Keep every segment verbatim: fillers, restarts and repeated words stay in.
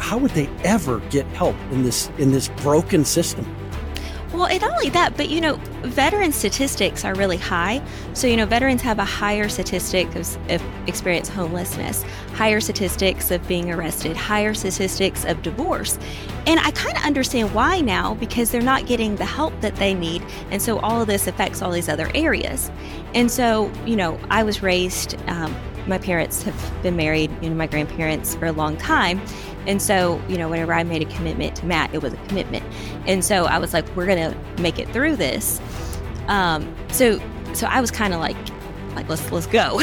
how would they ever get help in this in this broken system? Well, and not only that, but, you know, veteran statistics are really high. So, you know, veterans have a higher statistic of, of experience homelessness, higher statistics of being arrested, higher statistics of divorce. And I kind of understand why now, because they're not getting the help that they need. And so all of this affects all these other areas. And so, you know, I was raised, um, my parents have been married, you know, my grandparents for a long time. And so, you know, whenever I made a commitment to Matt, it was a commitment. And so I was like, we're going to make it through this. Um, so, so I was kind of like, like, let's, let's go.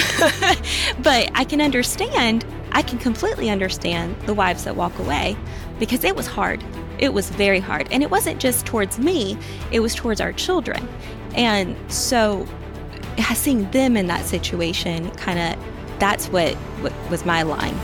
But I can understand, I can completely understand the wives that walk away, because it was hard. It was very hard. And it wasn't just towards me, it was towards our children. And so seeing them in that situation, kind of, that's what, what was my line.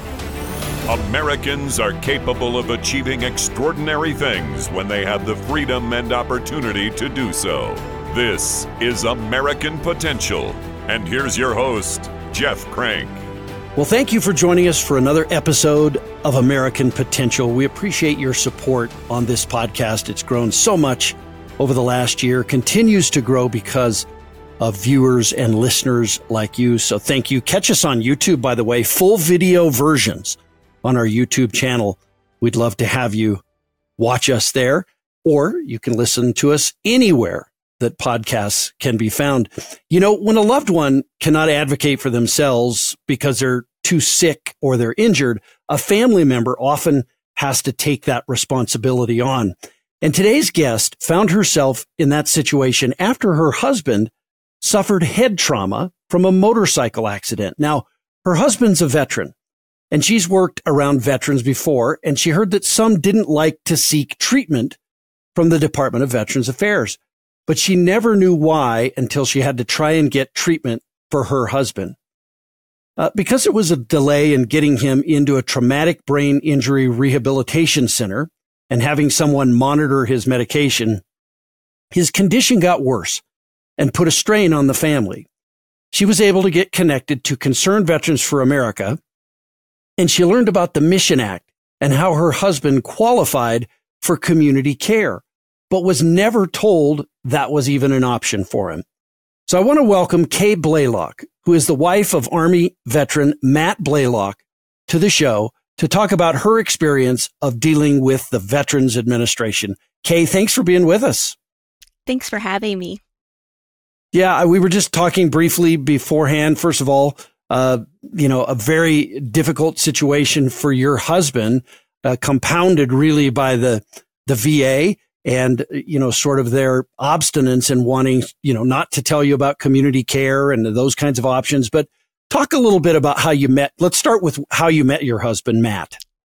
Americans are capable of achieving extraordinary things when they have the freedom and opportunity to do so. This is American Potential. And here's your host, Jeff Crank. Well, thank you for joining us for another episode of American Potential. We appreciate your support on this podcast. It's grown so much over the last year, continues to grow because of viewers and listeners like you. So thank you. Catch us on YouTube, by the way, full video versions on our YouTube channel. We'd love to have you watch us there, or you can listen to us anywhere that podcasts can be found. You know, when a loved one cannot advocate for themselves because they're too sick or they're injured, a family member often has to take that responsibility on. And today's guest found herself in that situation after her husband suffered head trauma from a motorcycle accident. Now, her husband's a veteran, and she's worked around veterans before, and she heard that some didn't like to seek treatment from the Department of Veterans Affairs. But she never knew why until she had to try and get treatment for her husband. Uh, because it was a delay in getting him into a traumatic brain injury rehabilitation center and having someone monitor his medication, his condition got worse and put a strain on the family. She was able to get connected to Concerned Veterans for America, and she learned about the Mission Act and how her husband qualified for community care, but was never told that was even an option for him. So I want to welcome Kay Blaylock, who is the wife of Army veteran Matt Blaylock, to the show to talk about her experience of dealing with the Veterans Administration. Kay, thanks for being with us. Thanks for having me. Yeah, we were just talking briefly beforehand. First of all, uh, you know, a very difficult situation for your husband, uh, compounded really by the the V A and, you know, sort of their obstinance in wanting, you know, not to tell you about community care and those kinds of options. But talk a little bit about how you met. Let's start with how you met your husband, Matt.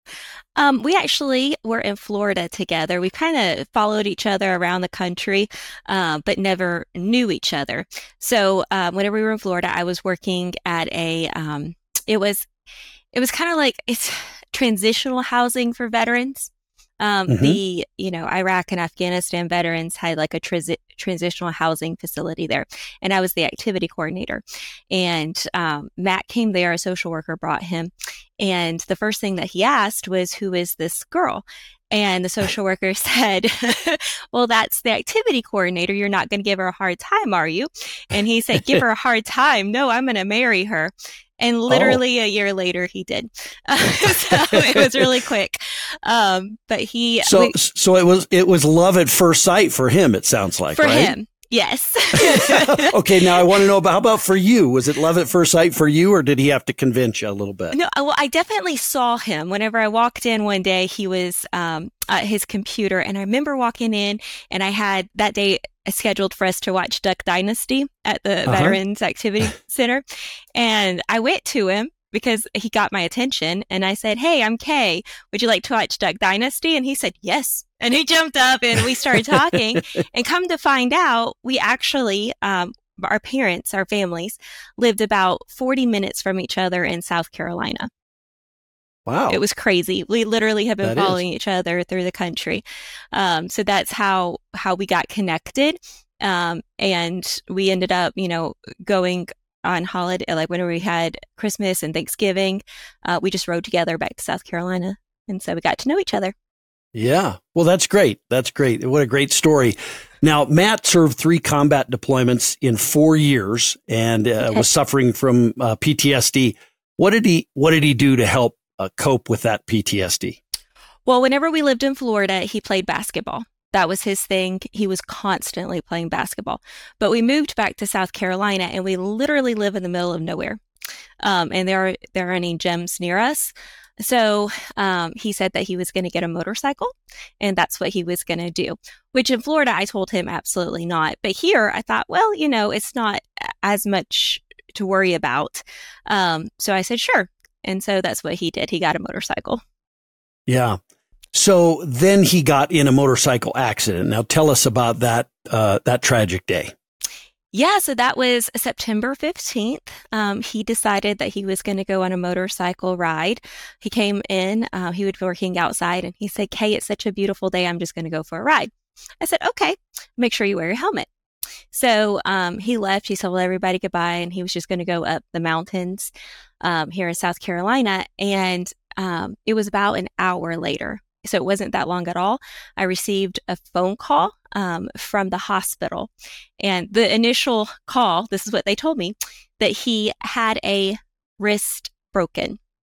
Um, we actually were in Florida together. We kind of followed each other around the country, uh, but never knew each other. So um, whenever we were in Florida, I was working at a, um, it was, it was kind of like it's transitional housing for veterans. Um, mm-hmm. The, you know, Iraq and Afghanistan veterans had like a transi- transitional housing facility there. And I was the activity coordinator. And um, Matt came there, a social worker brought him. And the first thing that he asked was, who is this girl? And the social worker said, well, that's the activity coordinator. You're not going to give her a hard time, are you? And he said, give her a hard time. No, I'm going to marry her. And literally oh. a year later, he did. Uh, so it was really quick. Um, but he so we, so it was it was love at first sight for him. It sounds like for right? him. Yes. Okay. Now I want to know about how about for you? Was it love at first sight for you, or did he have to convince you a little bit? No. Well, I definitely saw him. Whenever I walked in one day, he was um, at his computer, and I remember walking in, and I had that day scheduled for us to watch Duck Dynasty at the uh-huh. Veterans Activity Center, and I went to him because he got my attention, and I said, "Hey, I'm Kay. Would you like to watch Duck Dynasty?" And he said, "Yes." And he jumped up and we started talking. And come to find out, we actually, um, our parents, our families, lived about forty minutes from each other in South Carolina. Wow. It was crazy. We literally have been that following is. each other through the country. Um, so that's how, how we got connected. Um, and we ended up, you know, going on holiday, like when we had Christmas and Thanksgiving, uh, we just rode together back to South Carolina. And so we got to know each other. Yeah. Well, that's great. That's great. What a great story. Now, Matt served three combat deployments in four years and uh, Okay. was suffering from uh, P T S D. What did he What did he do to help uh, cope with that P T S D? Well, whenever we lived in Florida, he played basketball. That was his thing. He was constantly playing basketball. But we moved back to South Carolina, and we literally live in the middle of nowhere. Um, and there are there are any gyms near us. So um, he said that he was going to get a motorcycle, and that's what he was going to do, which in Florida, I told him absolutely not. But here I thought, well, you know, it's not as much to worry about. Um, so I said, sure. And so that's what he did. He got a motorcycle. Yeah. So then he got in a motorcycle accident. Now tell us about that, uh, that tragic day. Yeah, so that was September fifteenth. Um, he decided that he was going to go on a motorcycle ride. He came in, uh, he was working outside, and he said, Kay, it's such a beautiful day. I'm just going to go for a ride. I said, okay, make sure you wear your helmet. So um, he left. He told everybody goodbye, and he was just going to go up the mountains um, here in South Carolina. And um, it was about an hour later. So it wasn't that long at all. I received a phone call um, from the hospital. And the initial call, this is what they told me, that he had a wrist broken.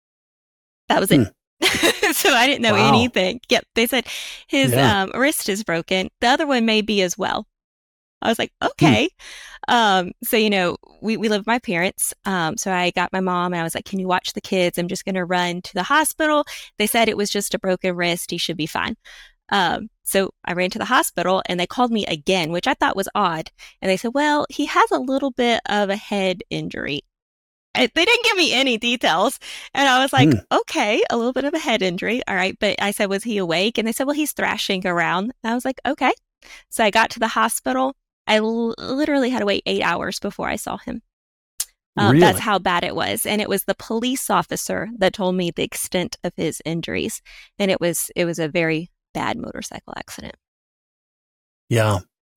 That was it. Hmm. So I didn't know wow. anything. Yep. They said his yeah. um, wrist is broken. The other one may be as well. I was like, okay. Hmm. Um, so, you know, we, we live with my parents. Um, so I got my mom and I was like, can you watch the kids? I'm just going to run to the hospital. They said it was just a broken wrist. He should be fine. Um, so I ran to the hospital and they called me again, which I thought was odd. And they said, well, he has a little bit of a head injury. I, they didn't give me any details. And I was like, hmm. okay, a little bit of a head injury. All right. But I said, was he awake? And they said, well, he's thrashing around. And I was like, okay. So I got to the hospital. I l- literally had to wait eight hours before I saw him. Um, really? That's how bad it was. And it was the police officer that told me the extent of his injuries. And it was it was a very bad motorcycle accident. Yeah.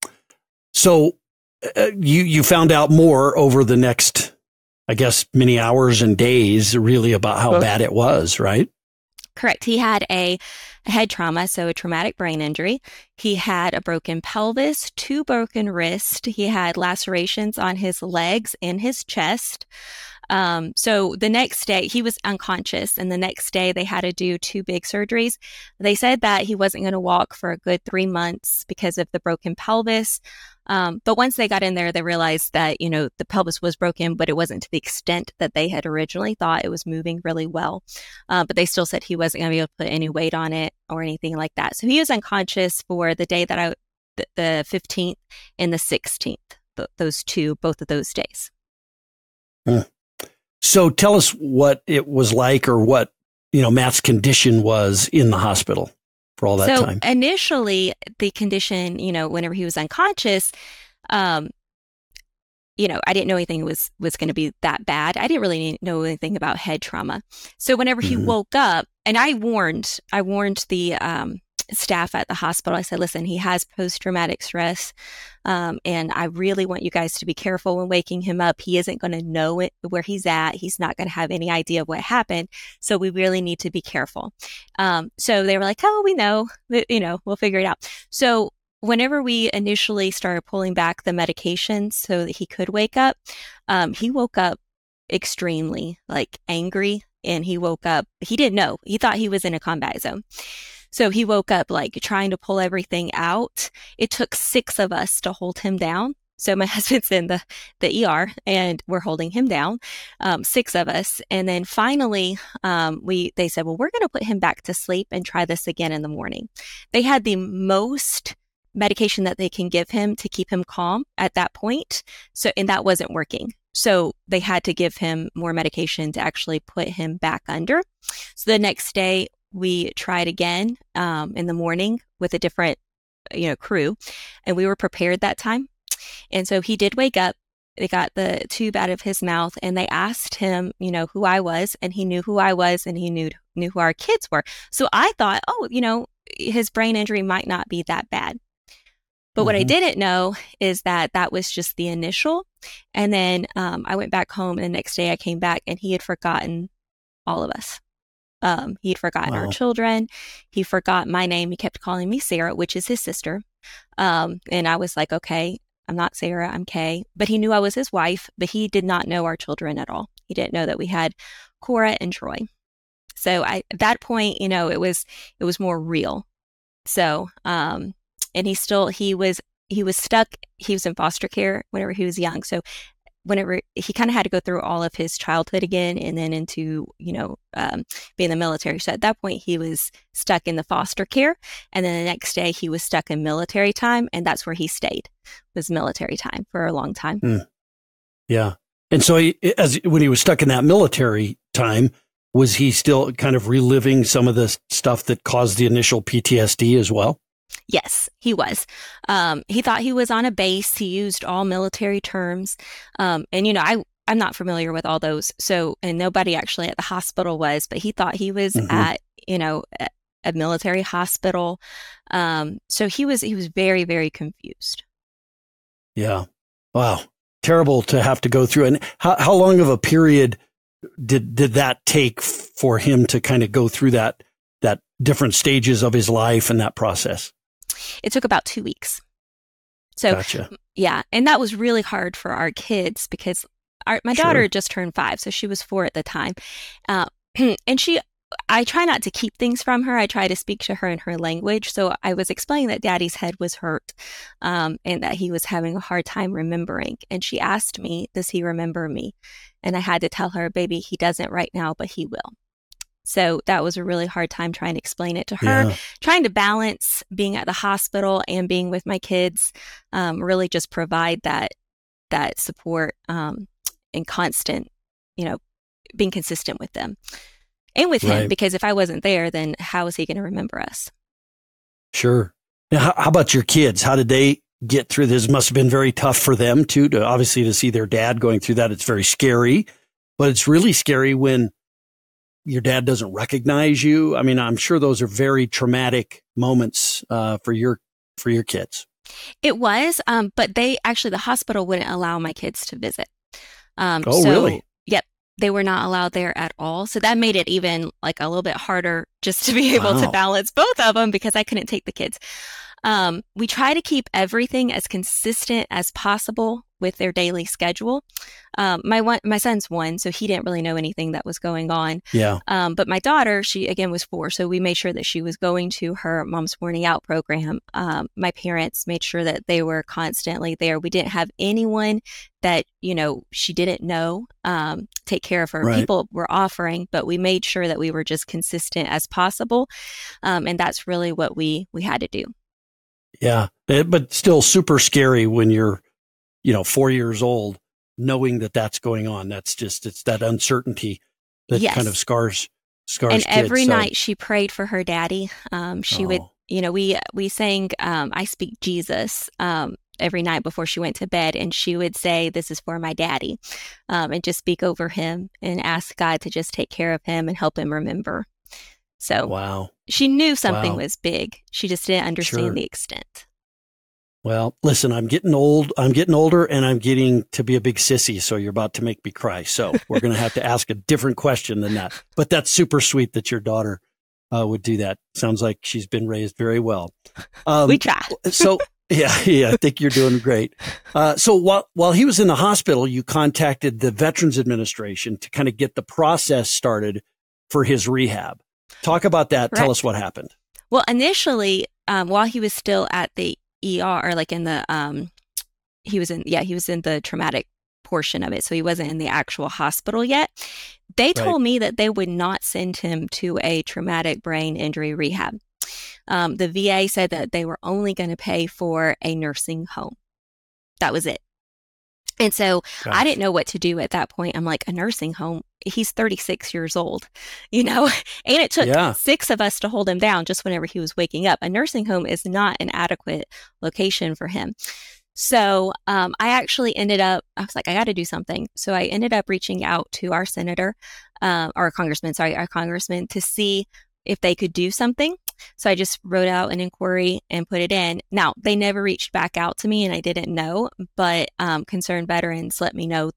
So uh, you, you found out more over the next, I guess, many hours and days, really, about how okay. bad it was, right? Correct. He had a, a head trauma, so a traumatic brain injury. He had a broken pelvis, two broken wrists. He had lacerations on his legs and his chest. Um, so the next day, he was unconscious, and the next day they had to do two big surgeries. They said that he wasn't going to walk for a good three months because of the broken pelvis. Um, but once they got in there, they realized that, you know, the pelvis was broken, but it wasn't to the extent that they had originally thought. It was moving really well. Uh, but they still said he wasn't going to be able to put any weight on it or anything like that. So he was unconscious for the day that I, th- the fifteenth and the sixteenth, th- those two, both of those days. Hmm. So tell us what it was like, or what, you know, Matt's condition was in the hospital for all that so time. So initially, the condition, you know, whenever he was unconscious, um, you know, I didn't know anything was was going to be that bad. I didn't really know anything about head trauma. So whenever he mm-hmm. woke up, and I warned, I warned the um, staff at the hospital. I said, listen, he has post-traumatic stress. Um, and I really want you guys to be careful when waking him up. He isn't going to know it, where he's at. He's not going to have any idea of what happened. So we really need to be careful. Um, so they were like, oh, we know, you know, we'll figure it out. So whenever we initially started pulling back the medications so that he could wake up, um, he woke up extremely like angry, and he woke up, he didn't know. He thought he was in a combat zone. So he woke up like trying to pull everything out. It took six of us to hold him down. So my husband's in the, the E R and we're holding him down, um, six of us. And then finally, um, we they said, well, we're going to put him back to sleep and try this again in the morning. They had the most medication that they can give him to keep him calm at that point. So, and that wasn't working. So they had to give him more medication to actually put him back under. So the next day, we tried again um, in the morning with a different, you know, crew, and we were prepared that time. And so he did wake up. They got the tube out of his mouth, and they asked him, you know, who I was, and he knew who I was, and he knew knew who our kids were. So I thought, oh, you know, his brain injury might not be that bad. But mm-hmm. what I didn't know is that that was just the initial. And then um, I went back home, and the next day I came back, and he had forgotten all of us. Um, he'd forgotten our Wow. children. He forgot my name. He kept calling me Sarah, which is his sister. Um, and I was like, okay, I'm not Sarah, I'm Kay. But he knew I was his wife, but he did not know our children at all. He didn't know that we had Cora and Troy. So I, at that point, you know, it was it was more real. So, um, and he still he was he was stuck. He was in foster care whenever he was young. So whenever he kind of had to go through all of his childhood again, and then into, you know, um, being in the military. So at that point, he was stuck in the foster care, and then the next day he was stuck in military time, and that's where he stayed, was military time for a long time. Mm. Yeah, and so he, as when he was stuck in that military time, was he still kind of reliving some of the stuff that caused the initial P T S D as well? Yes, he was. Um, he thought he was on a base. He used all military terms. Um, and, you know, I, I'm not familiar with all those. So, and nobody actually at the hospital was, but he thought he was Mhm. at, you know, a, a military hospital. Um, so he was, he was very, very confused. Yeah. Wow. Terrible to have to go through. And how, how long of a period did, did that take for him to kind of go through that, that different stages of his life and that process? It took about two weeks. So, Gotcha. yeah. And that was really hard for our kids because our, my Sure. daughter had just turned five. So she was four at the time. Uh, and she, I try not to keep things from her. I try to speak to her in her language. So I was explaining that Daddy's head was hurt, um, and that he was having a hard time remembering. And she asked me, does he remember me? And I had to tell her, baby, he doesn't right now, but he will. So that was a really hard time trying to explain it to her, Yeah. trying to balance being at the hospital and being with my kids, um, really just provide that, that support, um, and constant, you know, being consistent with them and with him, Right. because if I wasn't there, then how is he going to remember us? Sure. Now, how, how about your kids? How did they get through this? Must have been very tough for them too, to obviously to see their dad going through that. It's very scary, but it's really scary when your dad doesn't recognize you. I mean, I'm sure those are very traumatic moments uh, for your for your kids. It was, um, but they actually, the hospital wouldn't allow my kids to visit. Um, Oh, so, really? Yep. They were not allowed there at all. So that made it even like a little bit harder just to be able Wow. to balance both of them because I couldn't take the kids. Um, we try to keep everything as consistent as possible with their daily schedule. Um, my one, my son's one, so he didn't really know anything that was going on. Yeah. Um, but my daughter, she again was four, so we made sure that she was going to her Mom's Morning Out program. Um, my parents made sure that they were constantly there. We didn't have anyone that, you know, she didn't know um, take care of her. Right. People were offering, but we made sure that we were just consistent as possible, um, and that's really what we we had to do. Yeah. It- but still super scary when you're, you know, four years old, knowing that that's going on. That's just, it's that uncertainty that Yes. kind of scars, scars And kids. every So- night she prayed for her daddy. Um, she would, Oh. you know, we we sang um, "I Speak Jesus" um, every night before she went to bed, and she would say, "This is for my daddy," um, and just speak over him and ask God to just take care of him and help him remember. So Wow. she knew something Wow. was big. She just didn't understand Sure. the extent. Well, listen, I'm getting old. I'm getting older and I'm getting to be a big sissy. So you're about to make me cry. So we're going to have to ask a different question than that. But that's super sweet that your daughter uh, would do that. Sounds like she's been raised very well. Um, We try. so yeah, yeah, I think you're doing great. Uh, so while, while he was in the hospital, you contacted the Veterans Administration to kind of get the process started for his rehab. Talk about that. Tell Correct. us what happened. Well, initially, um, while he was still at the E R, or like in the, um, he was in, yeah, he was in the traumatic portion of it. So he wasn't in the actual hospital yet. They Right. told me that they would not send him to a traumatic brain injury rehab. Um, the V A said that they were only going to pay for a nursing home. That was it. And so I Gosh. didn't know what to do at that point. I'm like, a nursing home? He's thirty-six years old, you know, and it took Yeah. six of us to hold him down just whenever he was waking up. A nursing home is not an adequate location for him. So um, I actually ended up, I was like, I got to do something. So I ended up reaching out to our senator, uh, our congressman, sorry, our congressman, to see if they could do something. So I just wrote out an inquiry and put it in. Now, they never reached back out to me and I didn't know, but um, Concerned Veterans let me know that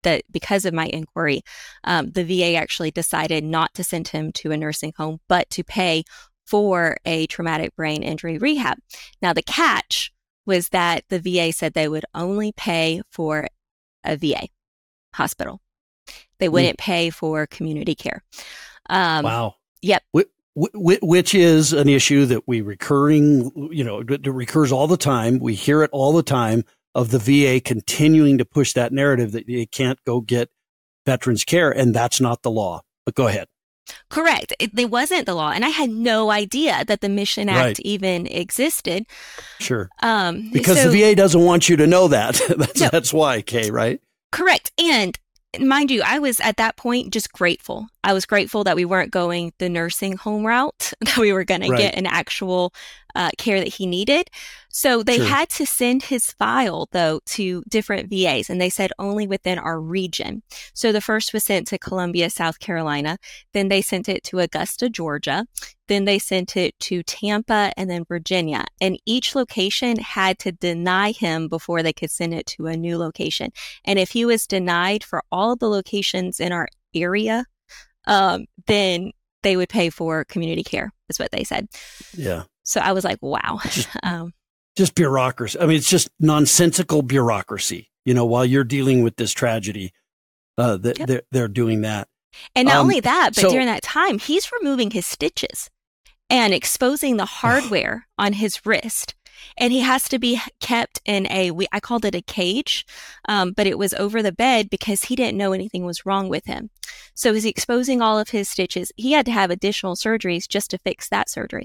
that because of my inquiry, um, the V A actually decided not to send him to a nursing home, but to pay for a traumatic brain injury rehab. Now, the catch was that the V A said they would only pay for a V A hospital. They wouldn't mm. pay for community care. Um, wow. Yep. Which is an issue that we recurring, you know, it recurs all the time. We hear it all the time of the V A continuing to push that narrative that you can't go get veterans care, and that's not the law. But go ahead. Correct. It, it wasn't the law, and I had no idea that the Mission Act right. even existed. Sure. Um, because so, the V A doesn't want you to know that. that's, no, that's why, Kay, right? Correct. And mind you, I was at that point just grateful. I was grateful that we weren't going the nursing home route, that we were going right. to get an actual uh, care that he needed. So they sure. had to send his file, though, to different V As, and they said only within our region. So the first was sent to Columbia, South Carolina. Then they sent it to Augusta, Georgia. Then they sent it to Tampa and then Virginia. And each location had to deny him before they could send it to a new location. And if he was denied for all of the locations in our area, um, then they would pay for community care, is what they said. Yeah. So I was like, wow. Just, um, just bureaucracy. I mean, it's just nonsensical bureaucracy. You know, while you're dealing with this tragedy, uh, th- yep. they're, they're doing that. And not um, only that, but so, during that time, he's removing his stitches and exposing the hardware on his wrist. And he has to be kept in a, we, I called it a cage, um, but it was over the bed because he didn't know anything was wrong with him. So he's exposing all of his stitches. He had to have additional surgeries just to fix that surgery.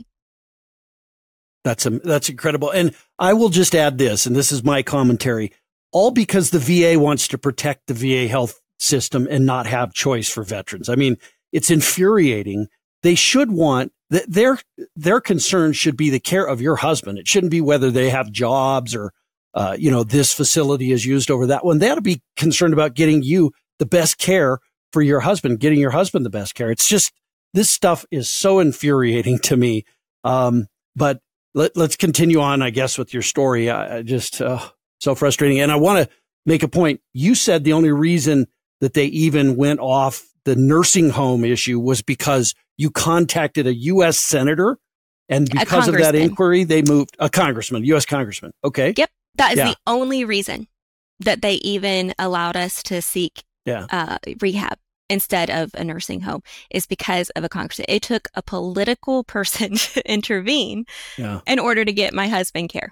That's a, that's incredible. And I will just add this, and this is my commentary, all because the V A wants to protect the V A health system and not have choice for veterans. I mean, it's infuriating. They should want, their their concern should be the care of your husband. It shouldn't be whether they have jobs or, uh, you know, this facility is used over that one. They ought to be concerned about getting you the best care for your husband, getting your husband the best care. It's just, this stuff is so infuriating to me. Um, but let, let's continue on, I guess, with your story. I, I just, uh, so frustrating. And I want to make a point. You said the only reason that they even went off the nursing home issue was because you contacted a U S senator, and because of that inquiry, they moved a congressman, U S congressman. Okay. Yep. That is yeah. the only reason that they even allowed us to seek yeah. uh, rehab instead of a nursing home, is because of a congressman. It took a political person to intervene yeah. in order to get my husband care.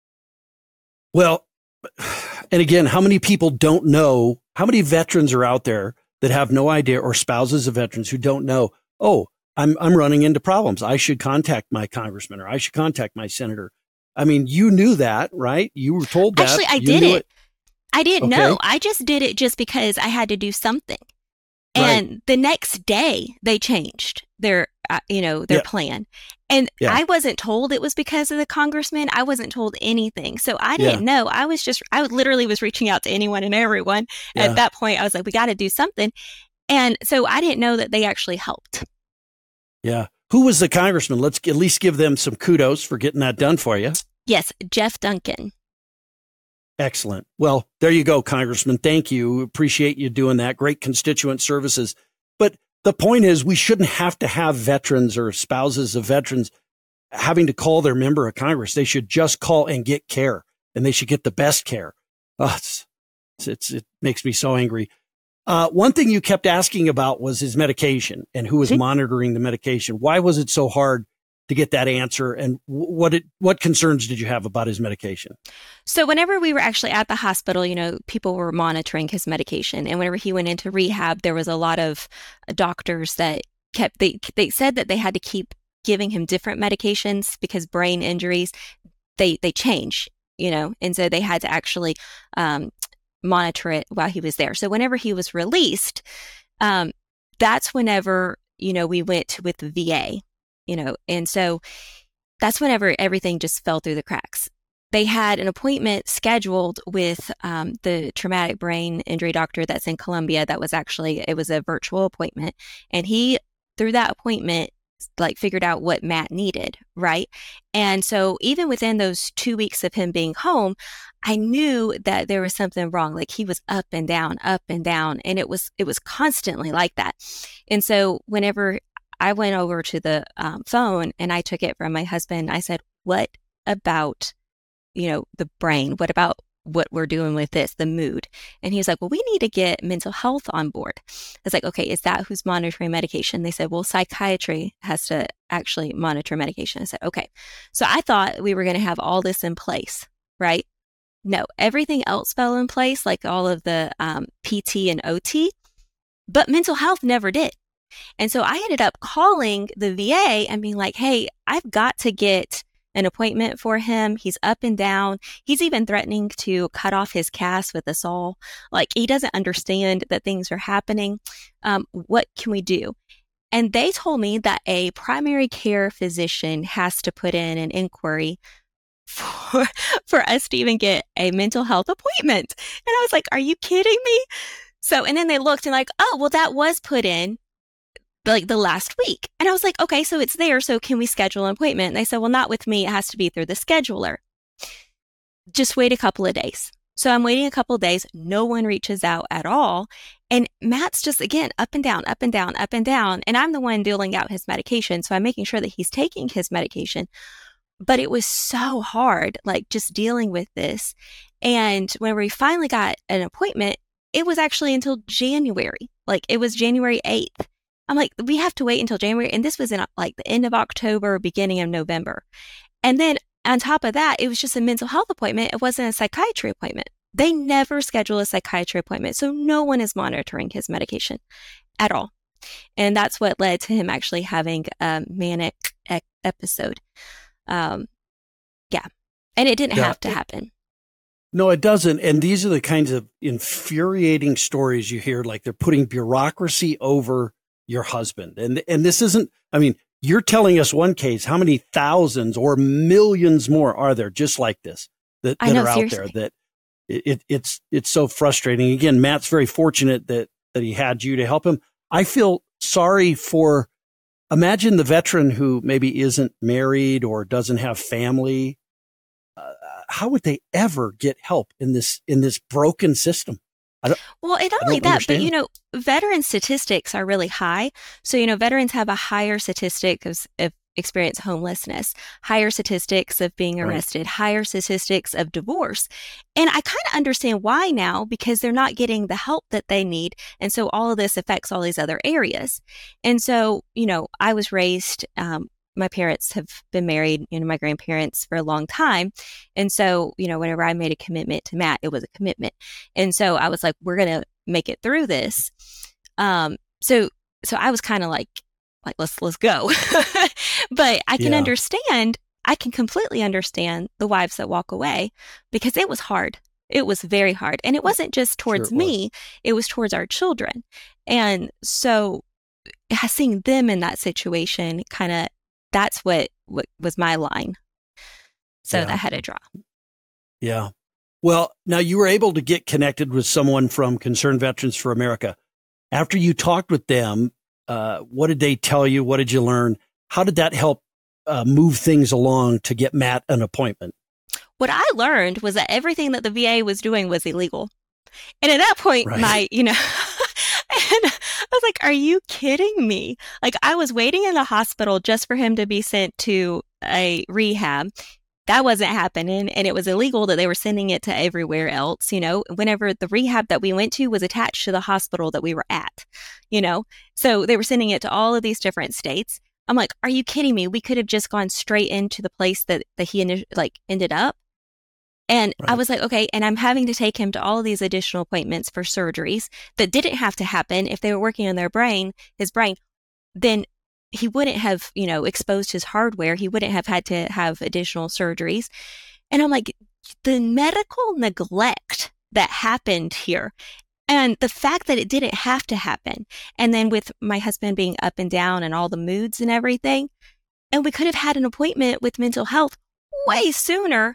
Well, and again, how many people don't know, how many veterans are out there that have no idea, or spouses of veterans who don't know, oh, I'm I'm running into problems. I should contact my congressman, or I should contact my senator. I mean, you knew that, right? You were told that. Actually, I you did it. it. I didn't okay. know. I just did it just because I had to do something. And right. the next day they changed their, uh, you know, their yeah. plan. And yeah. I wasn't told it was because of the congressman. I wasn't told anything. So I didn't yeah. know. I was just, I literally was reaching out to anyone and everyone. Yeah. At that point, I was like, we got to do something. And so I didn't know that they actually helped. Yeah. Who was the congressman? Let's at least give them some kudos for getting that done for you. Yes. Jeff Duncan. Excellent. Well, there you go, Congressman. Thank you. Appreciate you doing that. Great constituent services. But the point is, we shouldn't have to have veterans or spouses of veterans having to call their member of Congress. They should just call and get care, and they should get the best care. Oh, it's, it's, it makes me so angry. Uh, one thing you kept asking about was his medication and who was mm-hmm. monitoring the medication. Why was it so hard to get that answer? And what it, what concerns did you have about his medication? So whenever we were actually at the hospital, you know, people were monitoring his medication. And whenever he went into rehab, there was a lot of doctors that kept, they, they said that they had to keep giving him different medications because brain injuries, they, they change, you know, and so they had to actually, um, monitor it while he was there. So whenever he was released, um, that's whenever, you know, we went to, with the V A, you know, and so that's whenever everything just fell through the cracks. They had an appointment scheduled with um, the traumatic brain injury doctor that's in Columbia. That was actually, it was a virtual appointment. And he, through that appointment, like figured out what Matt needed, right? And so even within those two weeks of him being home, I knew that there was something wrong. Like he was up and down, up and down, and it was it was constantly like that. And so whenever I went over to the um, phone and I took it from my husband, I said, "What about, you know, the brain? What about what we're doing with this, the mood?" And he was like, "Well, we need to get mental health on board." I was like, "Okay, is that who's monitoring medication?" They said, "Well, psychiatry has to actually monitor medication." I said, "Okay." So I thought we were going to have all this in place, right? No, everything else fell in place, like all of the um, P T and O T, but mental health never did. And so I ended up calling the V A and being like, "Hey, I've got to get an appointment for him. He's up and down. He's even threatening to cut off his cast with a saw. Like he doesn't understand that things are happening. Um, what can we do?" And they told me that a primary care physician has to put in an inquiry for, for us to even get a mental health appointment. And I was like, "Are you kidding me?" So, and then they looked and like, "Oh, well, that was put in like the last week." And I was like, "Okay, so it's there. So can we schedule an appointment?" And they said, "Well, not with me. It has to be through the scheduler. Just wait a couple of days." So I'm waiting a couple of days. No one reaches out at all. And Matt's just, again, up and down, up and down, up and down. And I'm the one dealing out his medication. So I'm making sure that he's taking his medication. But it was so hard, like just dealing with this. And when we finally got an appointment, it was actually until January. Like it was January eighth. I'm like, we have to wait until January. And this was in like the end of October, beginning of November. And then on top of that, it was just a mental health appointment. It wasn't a psychiatry appointment. They never schedule a psychiatry appointment. So no one is monitoring his medication at all. And that's what led to him actually having a manic e- episode. Um, yeah. And it didn't Yeah. have to happen. No, it doesn't. And these are the kinds of infuriating stories you hear, like they're putting bureaucracy over your husband. And and this isn't, I mean, you're telling us one case. How many thousands or millions more are there just like this that, that I know, are out seriously. there that it, it's it's so frustrating. Again, Matt's very fortunate that that he had you to help him. I feel sorry for, imagine the veteran who maybe isn't married or doesn't have family. Uh, how would they ever get help in this in this broken system? I don't, Well, and not I only don't that, understand. but, you know, veteran statistics are really high. So, you know, veterans have a higher statistic of, of experience homelessness, higher statistics of being Right. arrested, higher statistics of divorce. And I kind of understand why now, because they're not getting the help that they need. And so all of this affects all these other areas. And so, you know, I was raised, um, my parents have been married, you know, my grandparents for a long time. And so, you know, whenever I made a commitment to Matt, it was a commitment. And so I was like, we're going to make it through this. Um, so, so I was kind of like, like, let's, let's go. But I can Yeah. understand, I can completely understand the wives that walk away because it was hard. It was very hard. And it wasn't just towards Sure it was. me, it was towards our children. And so seeing them in that situation kind of, that's what, what was my line. So Yeah. I had to draw. Yeah. Well, now you were able to get connected with someone from Concerned Veterans for America. After you talked with them, uh, what did they tell you? What did you learn? How did that help uh, move things along to get Matt an appointment? What I learned was that everything that the V A was doing was illegal. And at that point, Right. my, you know, and I was like, are you kidding me? Like I was waiting in the hospital just for him to be sent to a rehab. That wasn't happening. And it was illegal that they were sending it to everywhere else. You know, whenever the rehab that we went to was attached to the hospital that we were at, you know, so they were sending it to all of these different states. I'm like, are you kidding me? We could have just gone straight into the place that, that he init- like ended up. And I Right. was like, okay, and I'm having to take him to all of these additional appointments for surgeries that didn't have to happen if they were working on their brain, his brain, then he wouldn't have, you know, exposed his hardware. He wouldn't have had to have additional surgeries. And I'm like, the medical neglect that happened here and the fact that it didn't have to happen. And then with my husband being up and down and all the moods and everything, and we could have had an appointment with mental health way sooner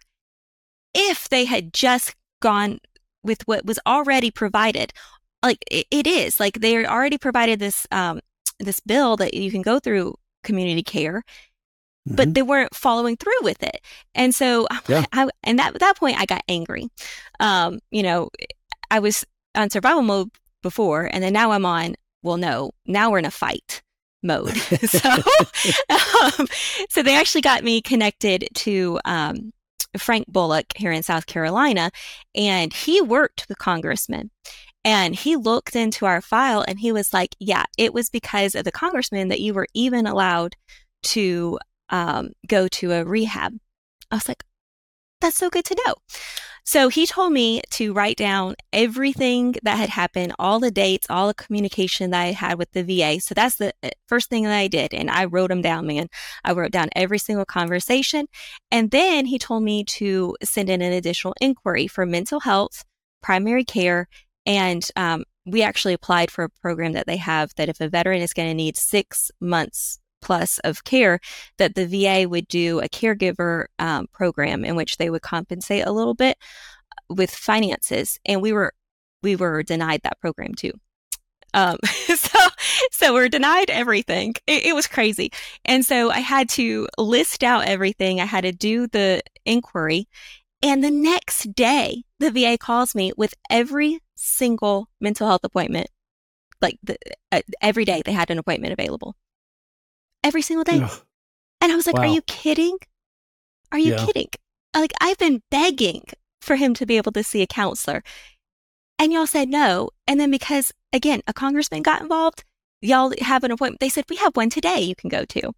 if they had just gone with what was already provided. Like it, it is like they already provided this, um, this bill that you can go through community care, Mm-hmm. but they weren't following through with it. And so, Yeah. I, and that, at that point, I got angry. Um, you know, I was on survival mode before, and then now I'm on, well, no, now we're in a fight mode. so, um, so they actually got me connected to um, Frank Bullock here in South Carolina, and he worked with congressmen. And he looked into our file and he was like, yeah, it was because of the congressman that you were even allowed to um, go to a rehab. I was like, that's so good to know. So he told me to write down everything that had happened, all the dates, all the communication that I had with the V A. So that's the first thing that I did. And I wrote them down, man. I wrote down every single conversation. And then he told me to send in an additional inquiry for mental health, primary care, and um, we actually applied for a program that they have that if a veteran is going to need six months plus of care, that the V A would do a caregiver um, program in which they would compensate a little bit with finances. And we were we were denied that program too. Um, so so we're denied everything. It, it was crazy. And so I had to list out everything. I had to do the inquiry. And the next day, the V A calls me with every single mental health appointment. Like the, uh, every day they had an appointment available. Every single day. Ugh. And I was like, Wow. are you kidding? Are you Yeah. kidding? Like, I've been begging for him to be able to see a counselor. And y'all said no. And then because, again, a congressman got involved, y'all have an appointment. They said, we have one today you can go to.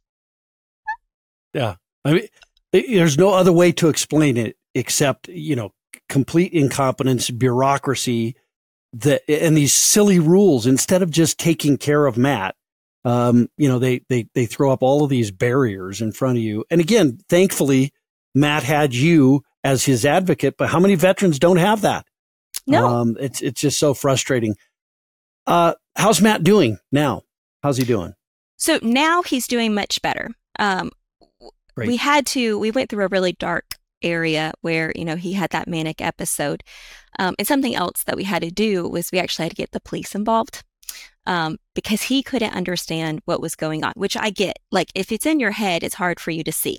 Yeah. I mean, it- there's no other way to explain it except, you know, complete incompetence, bureaucracy, that, and these silly rules. Instead of just taking care of Matt, um, you know, they, they, they throw up all of these barriers in front of you. And again, thankfully, Matt had you as his advocate, but how many veterans don't have that? No. Um, it's, it's just so frustrating. Uh, how's Matt doing now? How's he doing? So now he's doing much better. Um, Great. we had to, we went through a really dark area where, you know, he had that manic episode. Um, and something else that we had to do was we actually had to get the police involved. Um, because he couldn't understand what was going on, which I get. Like, if it's in your head, it's hard for you to see.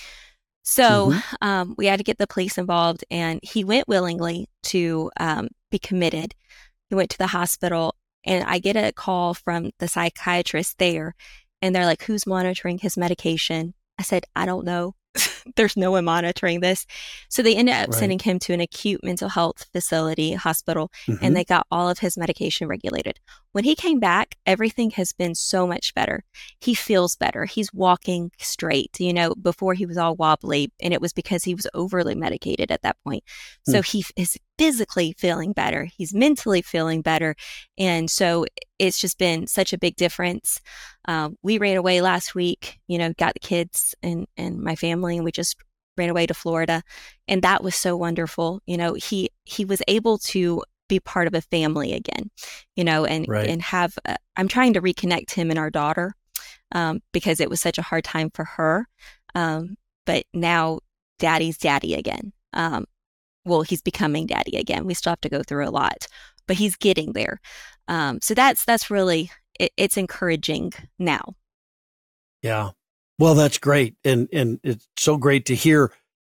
So Mhm. um, we had to get the police involved, and he went willingly to um, be committed. He went to the hospital, and I get a call from the psychiatrist there, and they're like, who's monitoring his medication? I said, I don't know. There's no one monitoring this. So they ended up Right. sending him to an acute mental health facility, hospital, Mhm. and they got all of his medication regulated. When he came back, everything has been so much better. He feels better. He's walking straight. You know, before he was all wobbly, and it was because he was overly medicated at that point. So he f- is physically feeling better. He's mentally feeling better. And so it's just been such a big difference. Um, we ran away last week, you know, got the kids and, and my family, and we just ran away to Florida. And that was so wonderful. You know, he, he was able to be part of a family again, you know, and, Right. and have, uh, I'm trying to reconnect him and our daughter, um, because it was such a hard time for her. Um, but now daddy's daddy again. Um, well, he's becoming daddy again. We still have to go through a lot, but he's getting there. Um, so that's, that's really, it, it's encouraging now. Yeah. Well, that's great. And, and it's so great to hear.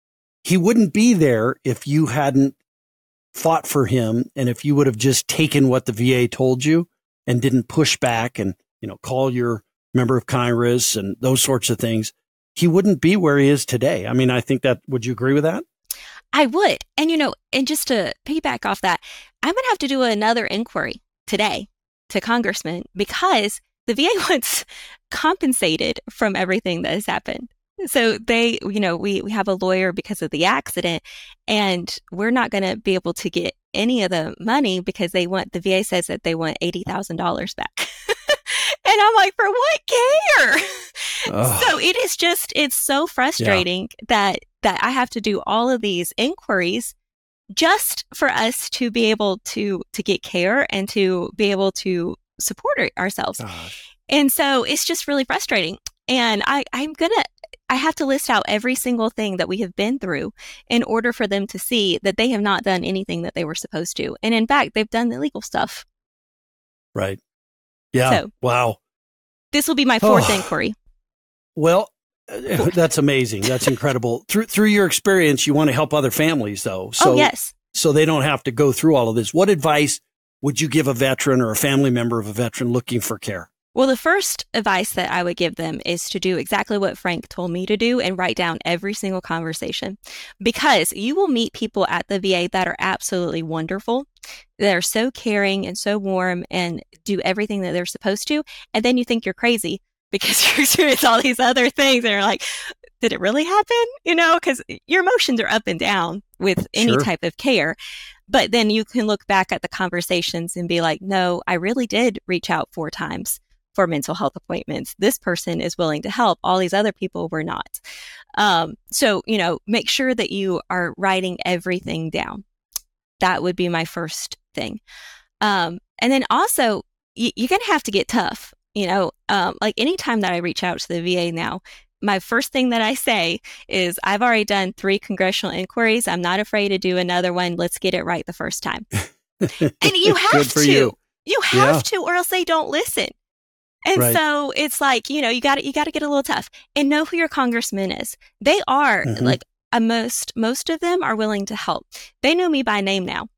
He wouldn't be there if you hadn't fought for him. And if you would have just taken what the V A told you and didn't push back and, you know, call your member of Congress and those sorts of things, he wouldn't be where he is today. I mean, I think that, would you agree with that? I would. And, you know, and just to piggyback off that, I'm going to have to do another inquiry today to Congressman because the V A wants compensated from everything that has happened. So they, you know, we, we have a lawyer because of the accident, and we're not going to be able to get any of the money because they want, the V A says that they want eighty thousand dollars back. And I'm like, for what care? Ugh. So it is just, it's so frustrating that, that I have to do all of these inquiries just for us to be able to, to get care and to be able to support our- ourselves. Gosh. And so it's just really frustrating. And I, I'm going to, I have to list out every single thing that we have been through in order for them to see that they have not done anything that they were supposed to. And in fact, they've done the illegal stuff. Right. Yeah. So- Wow. This will be my fourth oh. inquiry. Well, that's amazing. That's incredible. Through through your experience, you want to help other families, though. So, oh, yes. So they don't have to go through all of this. What advice would you give a veteran or a family member of a veteran looking for care? Well, the first advice that I would give them is to do exactly what Frank told me to do and write down every single conversation, because you will meet people at the V A that are absolutely wonderful. They're so caring and so warm and do everything that they're supposed to. And then you think you're crazy because you experience all these other things and you're like, did it really happen? You know, because your emotions are up and down with any Sure. type of care. But then you can look back at the conversations and be like, no, I really did reach out four times for mental health appointments. This person is willing to help. All these other people were not. Um, so, you know, make sure that you are writing everything down. That would be my first thing. Um, and then also, y- you're going to have to get tough. You know, um, like anytime that I reach out to the V A now, my first thing that I say is, I've already done three congressional inquiries. I'm not afraid to do another one. Let's get it right the first time. And you have Good for to. you. You have Yeah. to, or else they don't listen. And Right. so it's like, you know, you got to you got to get a little tough and know who your congressman is. They are Mhm. like a most most of them are willing to help. They know me by name now.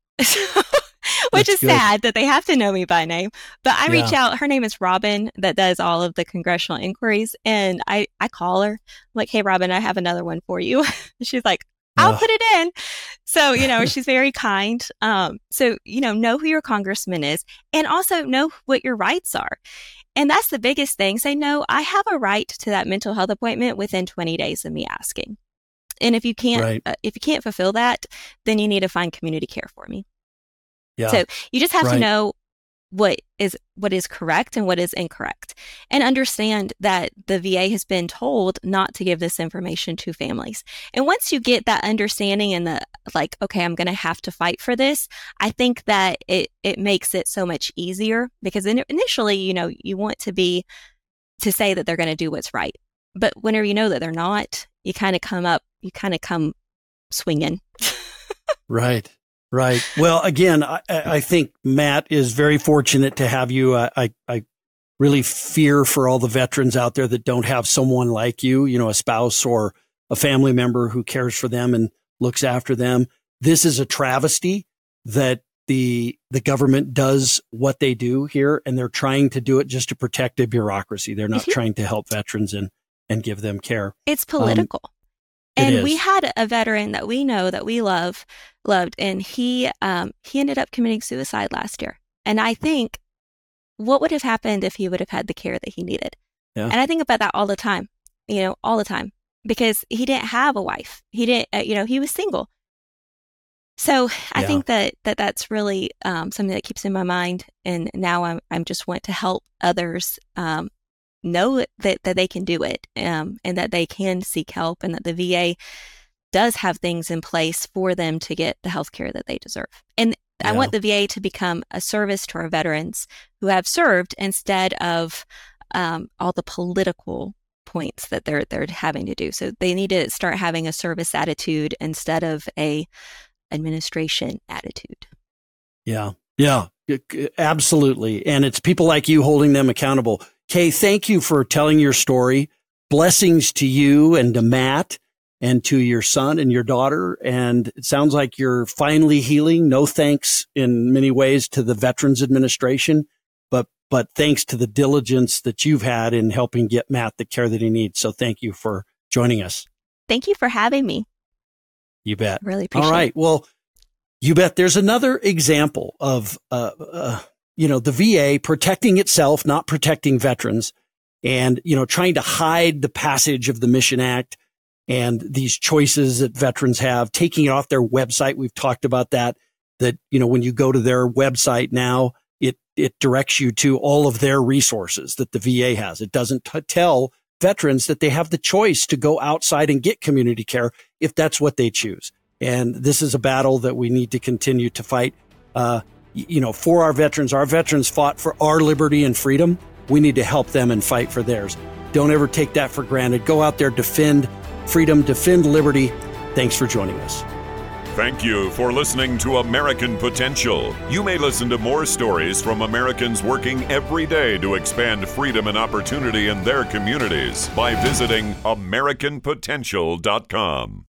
Which That's is good. sad that they have to know me by name. But I reach Yeah. out. Her name is Robin, that does all of the congressional inquiries. And I, I call her. I'm like, hey, Robin, I have another one for you. She's like, I'll Ugh. put it in. So, you know, she's very kind. Um, so, you know, know who your congressman is and also know what your rights are. And that's the biggest thing. Say, no, I have a right to that mental health appointment within twenty days of me asking. And if you can't, Right. uh, if you can't fulfill that, then you need to find community care for me. Yeah. So you just have Right. to know what is what is correct and what is incorrect, and understand that the V A has been told not to give this information to families. And once you get that understanding and the like, okay, I'm going to have to fight for this, I think that it it makes it so much easier, because in, initially, you know, you want to be to say that they're going to do what's right, but whenever you know that they're not, you kind of come up, you kind of come swinging. Right. Right. Well, again, I, I think Matt is very fortunate to have you. I, I, I really fear for all the veterans out there that don't have someone like you, you know, a spouse or a family member who cares for them and looks after them. This is a travesty that the the government does what they do here, and they're trying to do it just to protect a bureaucracy. They're not Mhm. trying to help veterans and, and give them care. It's political. it And we is. had a veteran that we know that we love, loved, and he um, he ended up committing suicide last year. And I think, what would have happened if he would have had the care that he needed? Yeah. And I think about that all the time, you know, all the time, because he didn't have a wife. He didn't, uh, you know, he was single. So I Yeah. think that, that that's really um, something that keeps in my mind. And now I'm I'm just want to help others um, know that, that they can do it, um, and that they can seek help, and that the V A does have things in place for them to get the health care that they deserve. And I Yeah. want the V A to become a service to our veterans who have served, instead of um, all the political points that they're they're having to do. So they need to start having a service attitude instead of a administration attitude. Yeah. Yeah. Absolutely. And it's people like you holding them accountable. Kay, thank you for telling your story. Blessings to you and to Matt and to your son and your daughter. And it sounds like you're finally healing. No thanks in many ways to the Veterans Administration, but but thanks to the diligence that you've had in helping get Matt the care that he needs. So thank you for joining us. Thank you for having me. You bet. Really appreciate All right. it. Well, you bet. There's another example of, uh, uh, you know, the V A protecting itself, not protecting veterans, and, you know, trying to hide the passage of the Mission Act and these choices that veterans have, taking it off their website. We've talked about that, that, you know, when you go to their website now, it, it directs you to all of their resources that the V A has. It doesn't t- tell veterans that they have the choice to go outside and get community care if that's what they choose. And this is a battle that we need to continue to fight, uh, you know, for our veterans. Our veterans fought for our liberty and freedom. We need to help them and fight for theirs. Don't ever take that for granted. Go out there, defend freedom, defend liberty. Thanks for joining us. Thank you for listening to American Potential. You may listen to more stories from Americans working every day to expand freedom and opportunity in their communities by visiting American Potential dot com.